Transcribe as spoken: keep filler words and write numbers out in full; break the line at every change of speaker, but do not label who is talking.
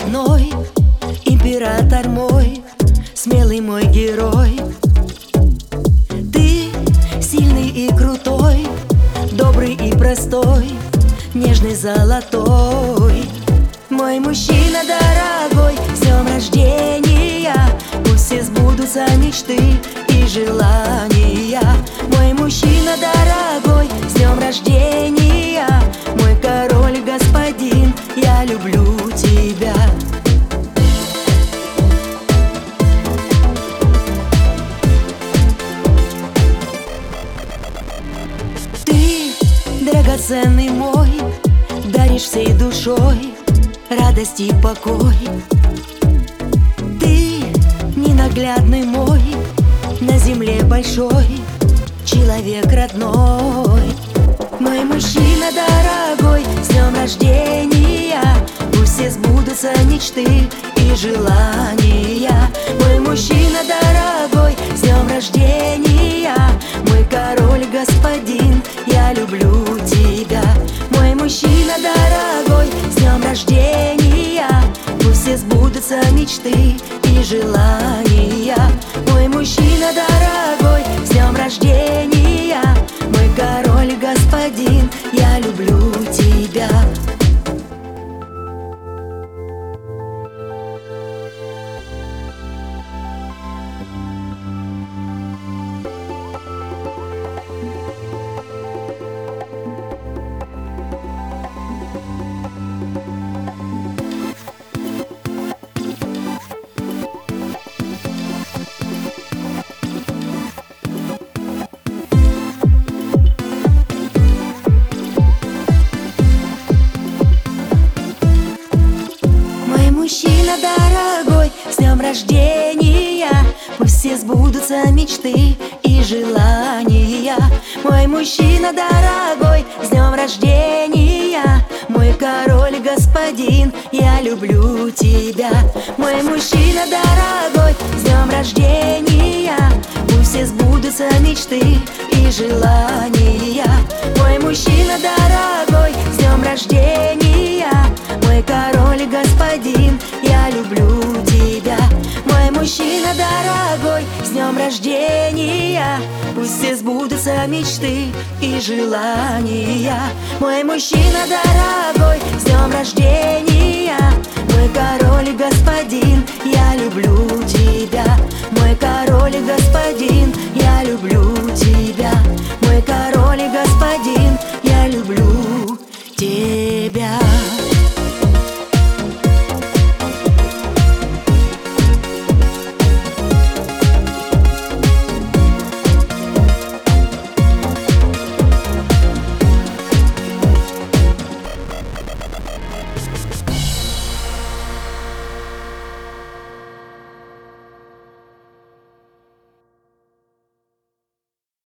родной, император мой, смелый мой герой. Ты сильный и крутой, добрый и простой, нежный, золотой. Мой мужчина дорогой, с днем рождения, пусть все сбудутся мечты и желания. Мой мужчина дорогой, с днем рождения, мой король, господин, я люблю тебя. Ты драгоценный мой, даришь всей душой радость и покой. Ты ненаглядный мой, на земле большой, человек родной. Мой мужчина дорогой, с днем рождения, пусть все сбудутся мечты и желания. Мой мужчина дорогой, с днем рождения, мой король, господин, я люблю тебя. Мой мужчина дорогой, с днем рождения, пусть все сбудутся мечты и желания. Мой мужчина дорогой, с днем рождения, мой король, господин, я люблю тебя. Мужчина дорогой, с днем рождения, пусть все сбудутся мечты и желания. Мой мужчина дорогой, с днем рождения, мой король, господин, я люблю тебя. Мой мужчина дорогой, с днем рождения, пусть все сбудутся мечты и желания. Мой мужчина дорогой, с днем рождения, мой король, господин, я люблю тебя. Мой мужчина дорогой, с днем рождения, пусть все сбудутся мечты и желания. Мой мужчина дорогой, с днем рождения, мой король, господин, я люблю тебя. Мой король, господин, я люблю тебя. Мой король,